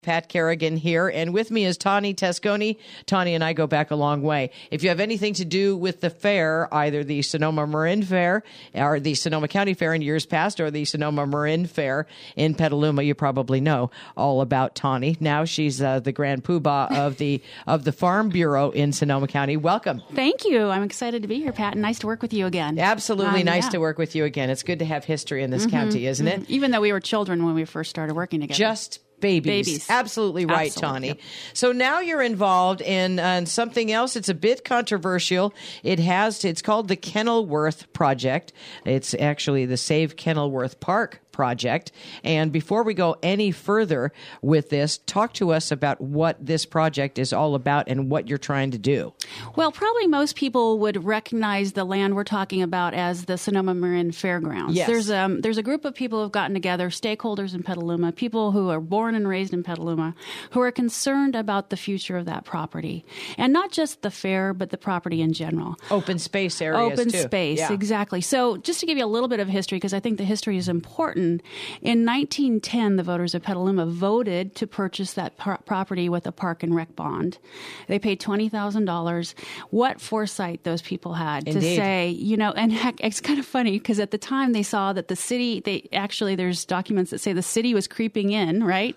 Pat Kerrigan here, and with me is Tawny Tasconi. Tawny and I go back a long way. If you have anything to do with the fair, either the Sonoma Marin Fair or the Sonoma County Fair in years past or the Sonoma Marin Fair in Petaluma, you probably know all about Tawny. Now she's the grand poobah of the Farm Bureau in Sonoma County. Welcome. Thank you. I'm excited to be here, Pat, and nice to work with you again. Absolutely nice to work with you again. It's good to have history in this county, isn't it? Even though we were children when we first started working together. Just Babies. Absolutely right, Absolutely. Tawny. Yep. So now you're involved in something else. It's a bit controversial. It's called the Kenilworth Project. It's actually the Save Kenilworth Park project. And before we go any further with this, talk to us about what this project is all about and what you're trying to do. Well, probably most people would recognize the land we're talking about as the Sonoma Marin Fairgrounds. Yes. There's a group of people who have gotten together, stakeholders in Petaluma, people who are born and raised in Petaluma, who are concerned about the future of that property. And not just the fair, but the property in general. Open space areas, Open too. space, Yeah. Exactly. So just to give you a little bit of history, because I think the history is important, in 1910, the voters of Petaluma voted to purchase that property with a park and rec bond. They paid $20,000. What foresight those people had to say, and heck, it's kind of funny because at the time they saw that the city, there's documents that say the city was creeping in, right?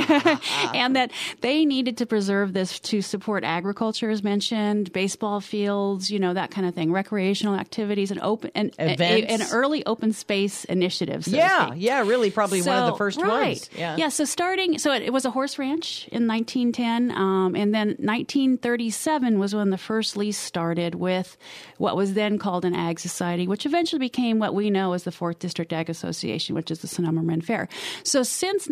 And that they needed to preserve this to support agriculture, as mentioned, baseball fields, that kind of thing, recreational activities and events. And early open space initiatives. Yeah, really probably one of the first ones. Yeah, so it was a horse ranch in 1910, and then 1937 was when the first lease started with what was then called an Ag Society, which eventually became what we know as the 4th District Ag Association, which is the Sonoma Marin Fair. So since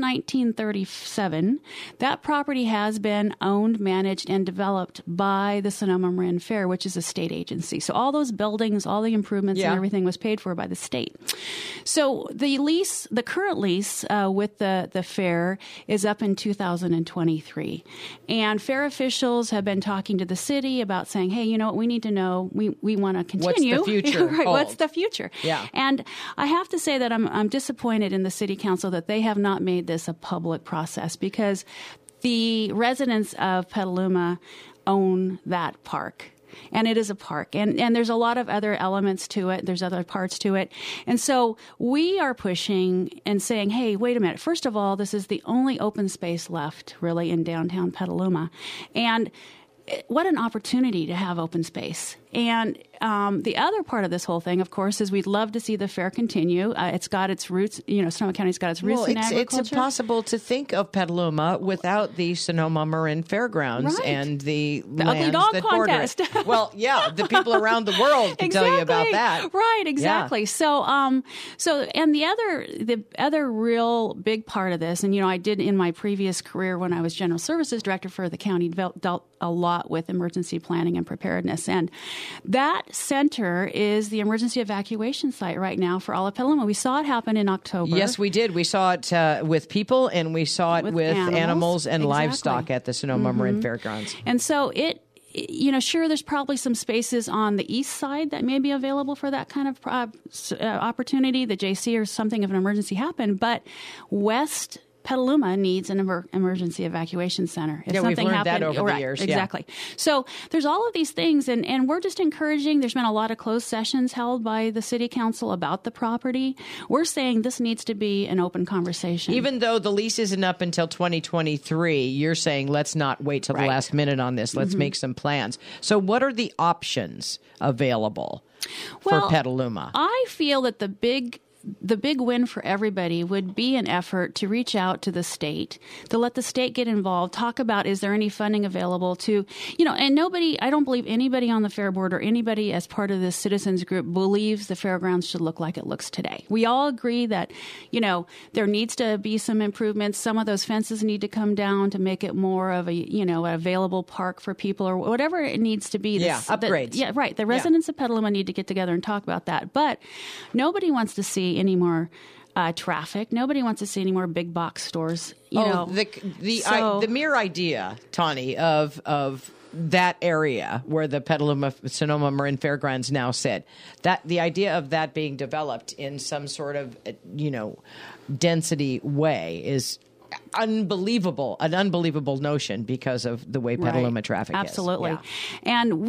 1937, that property has been owned, managed, and developed by the Sonoma Marin Fair, which is a state agency. So all those buildings, all the improvements and everything was paid for by the state. So the current lease with the fair is up in 2023. And fair officials have been talking to the city about saying, hey, you know what, we need to know, we want to continue. What's the future? Right, what's the future? Yeah. And I have to say that I'm disappointed in the city council that they have not made this a public process because the residents of Petaluma own that park. And it is a park. And there's a lot of other elements to it. There's other parts to it. And so we are pushing and saying, hey, wait a minute. First of all, this is the only open space left, really, in downtown Petaluma. And what an opportunity to have open space. And the other part of this whole thing, of course, is we'd love to see the fair continue. It's got its roots, Sonoma County's got its roots in agriculture. It's impossible to think of Petaluma without the Sonoma Marin Fairgrounds and the ugly dog contest. Well, yeah, the people around the world can tell you about that. Right, exactly. Yeah. So and the other real big part of this, and I did in my previous career when I was General Services Director for the county, dealt a lot with emergency planning and preparedness, and that center is the emergency evacuation site right now for all of Petaluma. We saw it happen in October. Yes, we did. We saw it with people, and we saw it with animals and livestock at the Sonoma Marin Fairgrounds. And so sure, there's probably some spaces on the east side that may be available for that kind of opportunity, the JC or something if an emergency happened, but West Petaluma needs an emergency evacuation center. If we've learned that over the years. Exactly. Yeah. So there's all of these things, and we're just encouraging. There's been a lot of closed sessions held by the city council about the property. We're saying this needs to be an open conversation. Even though the lease isn't up until 2023, you're saying let's not wait till the last minute on this. Let's make some plans. So what are the options available for Petaluma? I feel that the big win for everybody would be an effort to reach out to the state, to let the state get involved, talk about is there any funding available to, and I don't believe anybody on the Fair Board or anybody as part of this citizens group believes the fairgrounds should look like it looks today. We all agree that, there needs to be some improvements. Some of those fences need to come down to make it more of an available park for people or whatever it needs to be. Upgrades. Right. The residents of Petaluma need to get together and talk about that. But nobody wants to see any more traffic. Nobody wants to see any more big box stores. The mere idea, Tawny, of that area where the Petaluma Sonoma Marin Fairgrounds now sit, that the idea of that being developed in some sort of density way is an unbelievable notion because of the way Petaluma traffic Absolutely. is. Yeah. And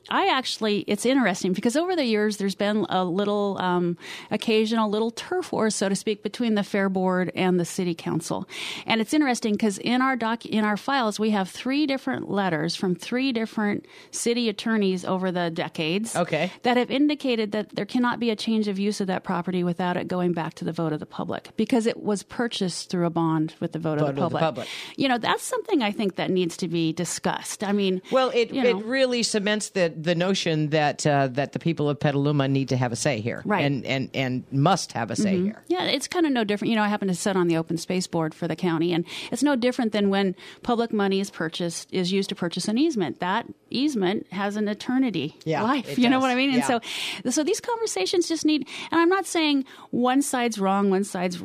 it's interesting because over the years there's been a little occasional little turf war, so to speak, between the Fair Board and the City Council. And it's interesting because in our files we have 3 different letters from 3 different city attorneys over the decades that have indicated that there cannot be a change of use of that property without it going back to the vote of the public because it was purchased through a bond with the vote of the public. That's something I think that needs to be discussed. I mean, well, it really cements the notion that the people of Petaluma need to have a say here, right? And must have a say here. Yeah, it's kind of no different. I happen to sit on the open space board for the county, and it's no different than when public money is used to purchase an easement. That easement has an eternity life. You know what I mean? Yeah. And so these conversations just need. And I'm not saying one side's wrong, one side's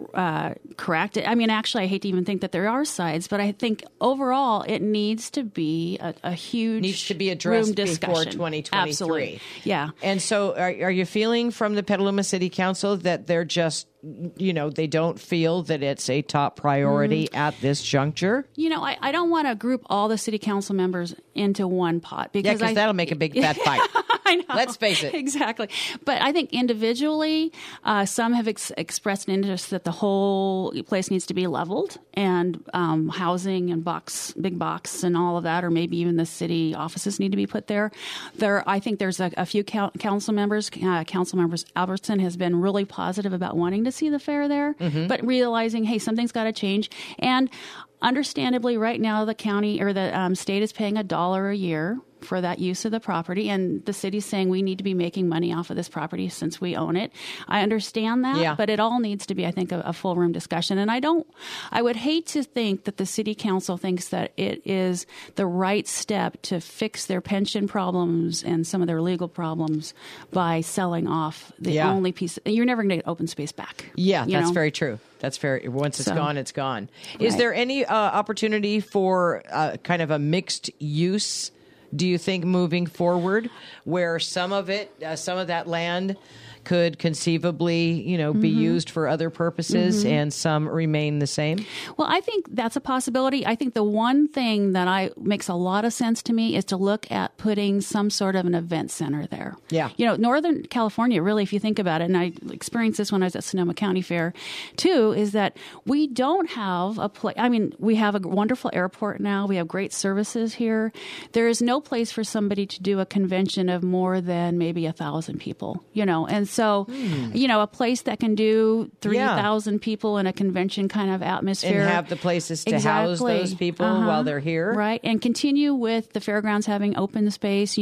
correct. I mean, actually, I hate to even think that there are sides, but I think overall it needs to be a huge needs to be addressed before 2023. Absolutely. Yeah. And so are you feeling from the Petaluma City Council that they're just, they don't feel that it's a top priority at this juncture? I don't want to group all the city council members into one pot because that'll make a big fat fight. I know. Let's face it. Exactly. But I think individually, some have expressed an interest that the whole place needs to be leveled and housing and big box and all of that, or maybe even the city offices need to be put there. I think there's a few council members. Council members Albertson has been really positive about wanting to see the fair there, but realizing, hey, something's got to change. And understandably, right now the county or the state is paying $1 a year for that use of the property, and the city's saying we need to be making money off of this property since we own it. I understand that, but it all needs to be, I think, a full room discussion. And I would hate to think that the city council thinks that it is the right step to fix their pension problems and some of their legal problems by selling off the only piece. You're never going to get open space back. Yeah, that's very true. That's very. Once it's gone, it's gone. Is there any opportunity for kind of a mixed use, do you think, moving forward, where some of that land could conceivably, be used for other purposes and some remain the same? Well, I think that's a possibility. I think the one thing that makes a lot of sense to me is to look at putting some sort of an event center there. Yeah. Northern California, really, if you think about it, and I experienced this when I was at Sonoma County Fair, too, is that we don't have a place. I mean, we have a wonderful airport now. We have great services here. There is no place for somebody to do a convention of more than maybe 1,000 people, and so, a place that can do 3,000 people in a convention kind of atmosphere. And have the places to house those people while they're here. Right. And continue with the fairgrounds having open space,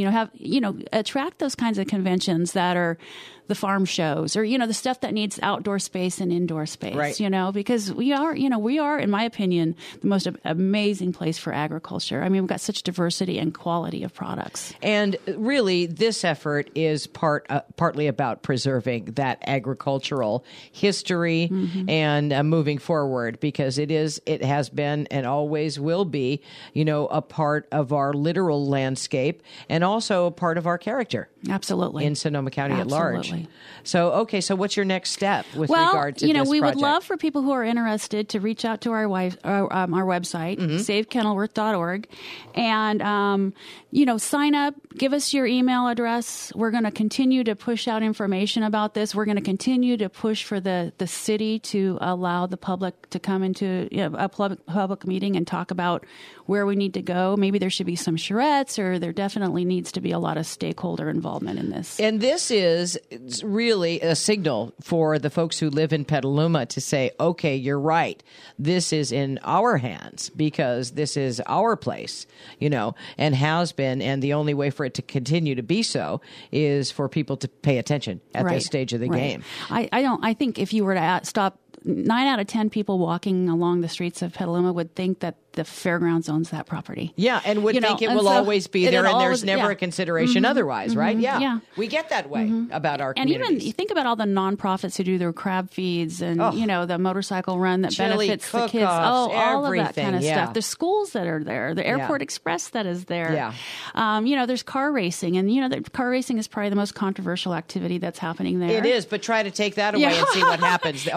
attract those kinds of conventions that are the farm shows or, the stuff that needs outdoor space and indoor space, right. Because we are, in my opinion, the most amazing place for agriculture. I mean, we've got such diversity and quality of products. And really, this effort is partly about preserving that agricultural history and moving forward, because it has been and always will be, a part of our literal landscape and also a part of our character. Absolutely. In Sonoma County at large. So what's your next step with regard to this we project? would love for people who are interested to reach out to our website, savekenilworth.org, and, sign up, give us your email address. We're going to continue to push out information about this. We're going to continue to push for the city to allow the public to come into a public meeting and talk about where we need to go. Maybe there should be some charrettes, or there definitely needs to be a lot of stakeholder involvement in this. And this is really a signal for the folks who live in Petaluma to say, okay, you're right. This is in our hands because this is our place, and has been. And the only way for it to continue to be so is for people to pay attention at this stage of the game. I think if you were to stop 9 out of 10 people walking along the streets of Petaluma would think that the fairgrounds owns that property. Yeah, and would think it will always be there, and there's never a consideration otherwise, right? Yeah. We get that way about our communities. And even you think about all the nonprofits who do their crab feeds and, the motorcycle run that benefits the kids. Oh, all of that kind of stuff. The schools that are there, the Airport Express that is there. Yeah. There's car racing, and, the car racing is probably the most controversial activity that's happening there. It is, but try to take that away and see what happens. Oh, exactly.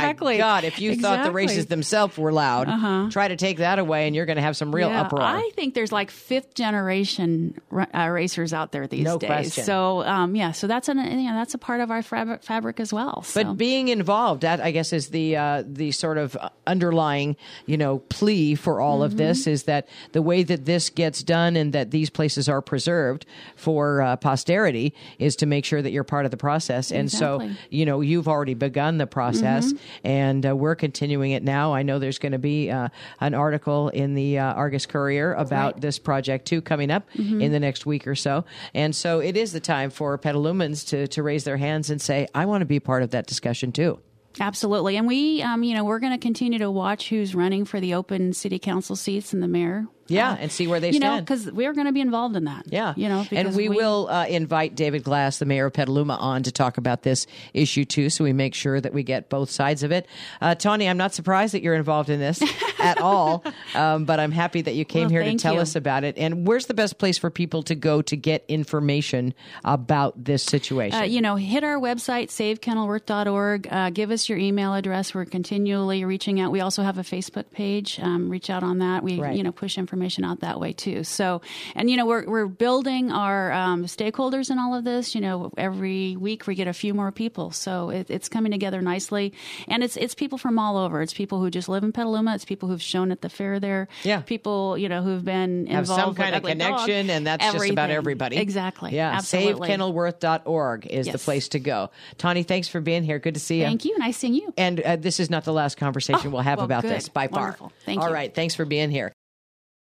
Exactly. My God, if you thought the races themselves were loud, try to take that away and you're going to have some real uproar. I think there's like fifth generation racers out there these days. Question. So, so that's that's a part of our fabric as well. So. But being involved, that I guess is the sort of underlying, plea for all of this is that the way that this gets done and that these places are preserved for posterity is to make sure that you're part of the process. And so, you've already begun the process and we're continuing it now. I know there's going to be an article in the Argus Courier about this project too coming up in the next week or so. And so it is the time for Petalumans to raise their hands and say, I want to be part of that discussion too. Absolutely. And we, we're going to continue to watch who's running for the open city council seats and the mayor. Yeah, and see where they stand. Because we're going to be involved in that. Yeah. And we will invite David Glass, the mayor of Petaluma, on to talk about this issue, too, so we make sure that we get both sides of it. Tawny, I'm not surprised that you're involved in this at all, but I'm happy that you came here to tell us about it. And where's the best place for people to go to get information about this situation? Hit our website, savekenilworth.org. Give us your email address. We're continually reaching out. We also have a Facebook page. Reach out on that. We, push information out that way too. So, and we're building our stakeholders in all of this. Every week we get a few more people, so it's coming together nicely. And it's people from all over. It's people who just live in Petaluma. It's people who've shown at the fair there. Yeah, people who've been involved, have some kind of connection, and that's just about everybody. Exactly. Yeah, absolutely. SaveKenilworth.org is the place to go. Tawny, thanks for being here. Good to see you. Thank you. Nice seeing you. And this is not the last conversation we'll have about this by far. Wonderful. Thank you. All right. Thanks for being here.